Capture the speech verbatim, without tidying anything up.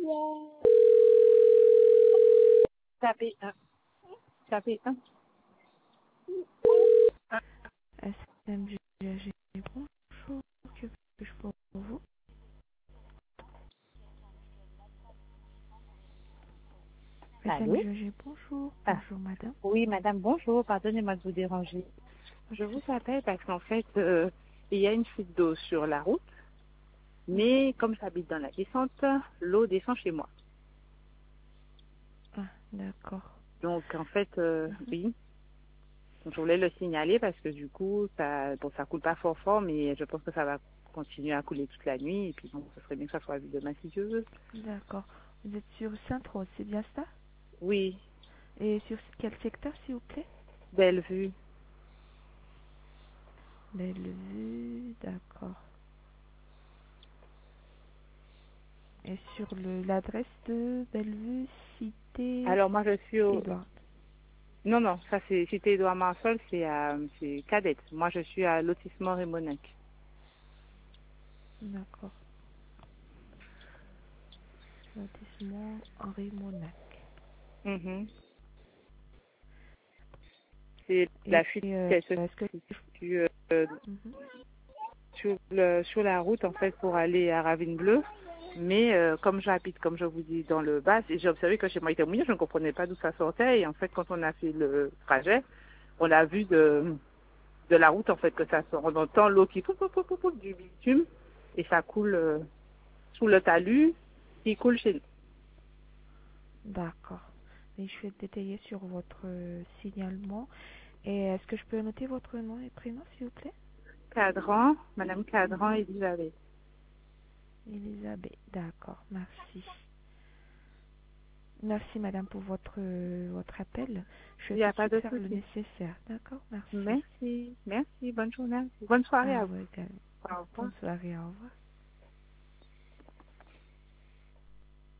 Tapez un. Tapez un. S M G G, bonjour, que puis-je pour vous? Allô? S M G G, bonjour, Ah, bonjour madame. oui, madame, bonjour. Pardonnez-moi de vous déranger. Je vous appelle parce qu'en fait, euh, il y a une fuite d'eau sur la route, Mhm. mais comme j'habite dans la descente, l'eau descend chez moi. Ah, d'accord. Donc, en fait, euh, oui, je voulais le signaler parce que du coup, ça, bon, ça coule pas fort fort, mais je pense que ça va continuer à couler toute la nuit. Et puis, bon, ce serait bien que ça soit vu demain si Dieu veut. D'accord. Vous êtes sur Sainte-Rose, c'est bien ça? Oui, Et sur quel secteur, s'il vous plaît? belle vue. Bellevue, d'accord. Et sur le l'adresse de Bellevue, cité Alors, moi, je suis au... Édouard. Non, non, ça c'est cité Édouard Marsol, c'est à c'est Cadette. Moi, je suis à lotissement Rémonac. D'accord. Lotissement Henri Monac. Mhm. C'est Et la fuite euh, elle se est-ce que... situe euh, Mhm. sur, le, sur la route en fait pour aller à Ravine Bleue. Mais euh, comme j'habite, comme je vous dis, dans le bas, et j'ai observé que chez moi il était mouillé, je ne comprenais pas d'où ça sortait. Et en fait, quand on a fait le trajet, on a vu de, de la route en fait que ça sort. On entend l'eau qui poup, poup, poup, poup, poup, du bitume et ça coule euh, sous le talus qui coule chez nous. D'accord. Et je vais détailler sur votre euh, signalement. Et est-ce que je peux noter votre nom et prénom, s'il vous plaît? Cadran, Madame Cadran, Mhm. Elisabeth. Elisabeth. D'accord, merci. Merci, madame, pour votre, euh, votre appel. Je Il vais n'y tout a de pas suite de faire le souci. nécessaire. D'accord, merci. Merci, merci, bonne journée. Bonne soirée À à vous vous. également. Au revoir. Bonne soirée, au revoir.